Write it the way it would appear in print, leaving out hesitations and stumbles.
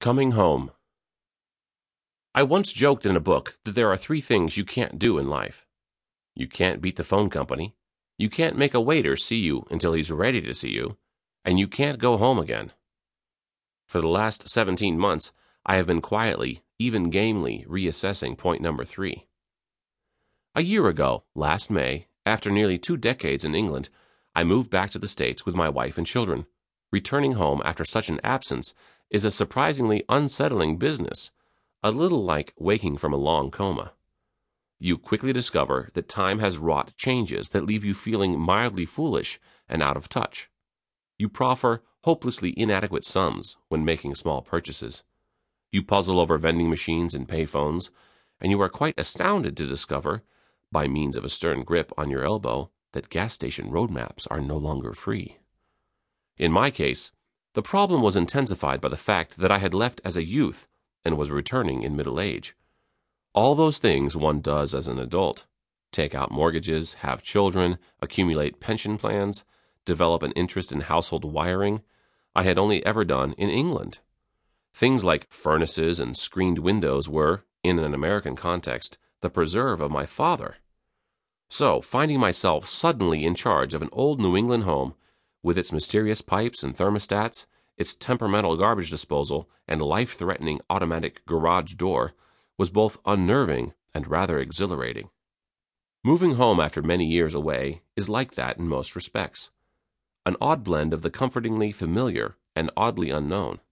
Coming home. I once joked in a book that there are three things you can't do in life. You can't beat the phone company, you can't make a waiter see you until he's ready to see you, and you can't go home again. For the last 17 months, I have been quietly, even gamely, reassessing point number 3. A year ago, last May, after nearly 2 decades in England, I moved back to the States with my wife and children. Returning home after such an absence is a surprisingly unsettling business, a little like waking from a long coma. You quickly discover that time has wrought changes that leave you feeling mildly foolish and out of touch. You proffer hopelessly inadequate sums when making small purchases. You puzzle over vending machines and payphones, and you are quite astounded to discover, by means of a stern grip on your elbow, that gas station road maps are no longer free. In my case, the problem was intensified by the fact that I had left as a youth and was returning in middle age. All those things one does as an adult: take out mortgages, have children, accumulate pension plans, develop an interest in household wiring, I had only ever done in England. Things like furnaces and screened windows were, in an American context, the preserve of my father. So, finding myself suddenly in charge of an old New England home, with its mysterious pipes and thermostats, its temperamental garbage disposal, and life-threatening automatic garage door, was both unnerving and rather exhilarating. Moving home after many years away is like that in most respects. An odd blend of the comfortingly familiar and oddly unknown.